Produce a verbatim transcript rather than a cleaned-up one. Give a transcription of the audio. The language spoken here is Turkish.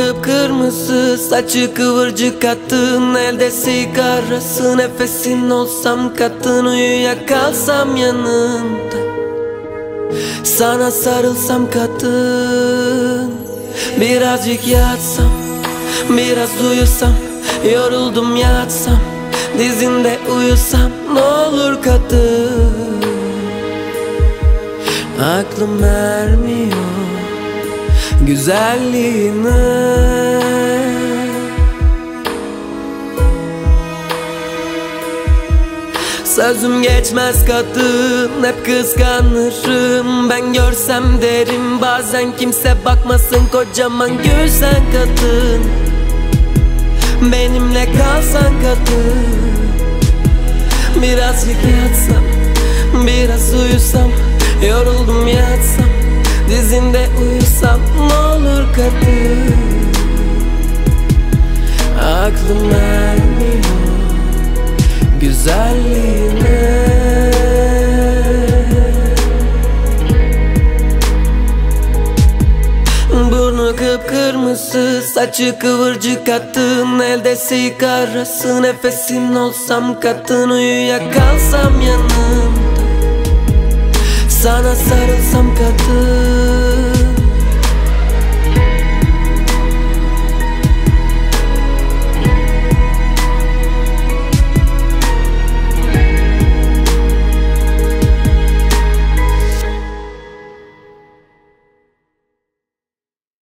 kıpkırmızı, saçı kıvırcık kadın, elde sigarası, nefesin olsam kadın, uyuya kalsam yanında, sana sarılsam kadın. Birazcık yatsam, biraz uyusam, yoruldum yatsam, dizinde uyusam ne olur kadın. Aklım ermiyor güzelliğine. Sözüm geçmez kadın, hep kıskanırım. Ben görsem derim, bazen kimse bakmasın, kocaman gülsen kadın, benimle kalsan kadın. Birazcık yatsam, biraz uyusam, yoruldum yatsam, dizinde uyusam ne olur kadın. Aklım ermiyor güzelliğine. Burnu kıpkırmızı, saçı kıvırcık kadın, elde sigarası, nefesin olsam kadın, uyuya kalsam yanımda, sana sarılsam kadın.